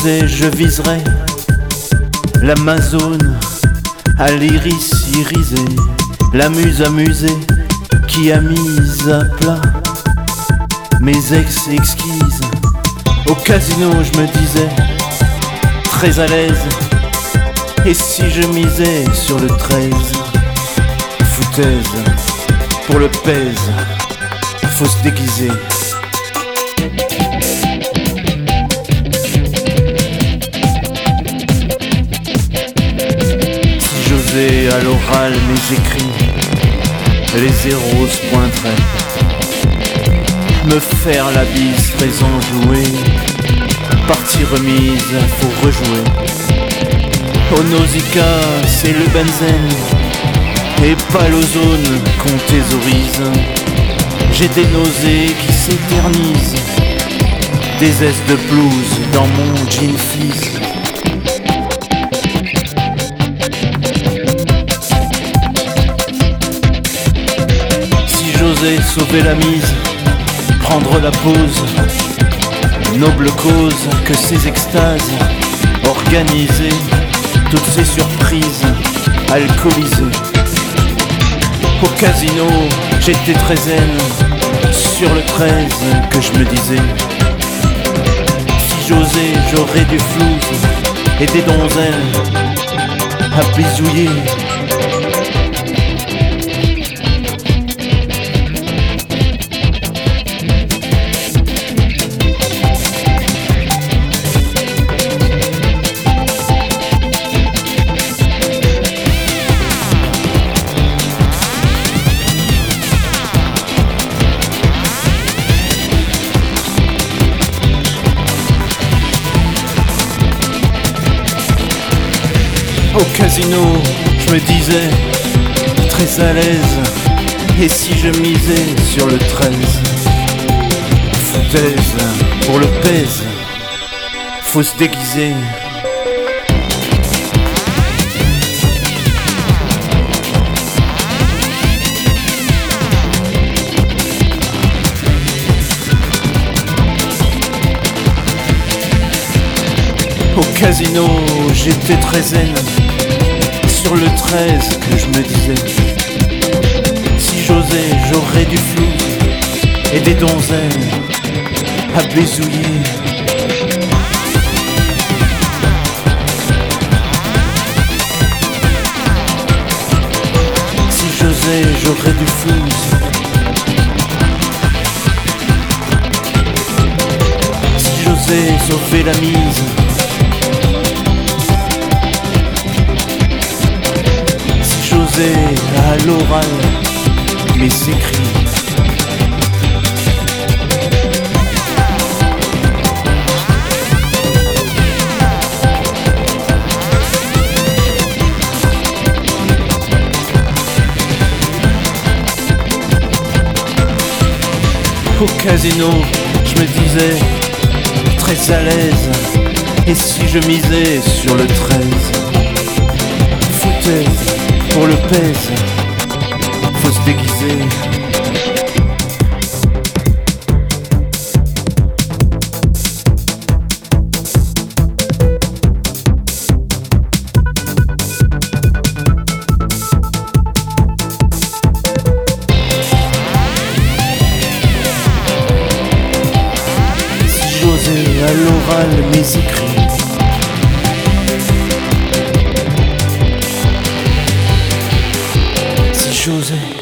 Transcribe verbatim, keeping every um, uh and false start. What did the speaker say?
j'osais, je viserais l'Amazone à l'iris irisé, la muse amusée qui a mis à plat mes ex exquises. Au casino je me disais très à l'aise, et si je misais sur le treize? Foutaise, pour le pèse, faut se déguiser. Si j'osais à l'oral mes écrits, les zéros se pointeraient, me faire la bise très enjouée, partie remise, faut rejouer. Au Nausicaa, c'est le benzène et pas l'ozone qu'on thésaurise. J'ai des nausées qui s'éternisent, des aises de blouse dans mon jean fils. Si j'osais sauver la mise, prendre la pause, noble cause que ces extases, organiser toutes ces surprises, alcoolisées. Au casino, j'étais très zen, sur le treize que je me disais, si j'osais, j'aurais du flouze et des donzelles à bisouiller. Au casino, je me disais, très à l'aise, et si je misais sur le treize? Foutaise, pour le pèse, faut se déguiser. Au casino, j'étais très zen, sur le treize que je me disais, si j'osais, j'aurais du flou et des donzelles à baisouiller. Si j'osais, j'aurais du flou si j'osais sauver la mise. À l'oral, mes écrits. Au casino, je me disais, très à l'aise, et si je misais sur le treize? Foutaise, pour le pèse, faut se déguiser. Si j'osais à l'oral mes écrits, si j'osais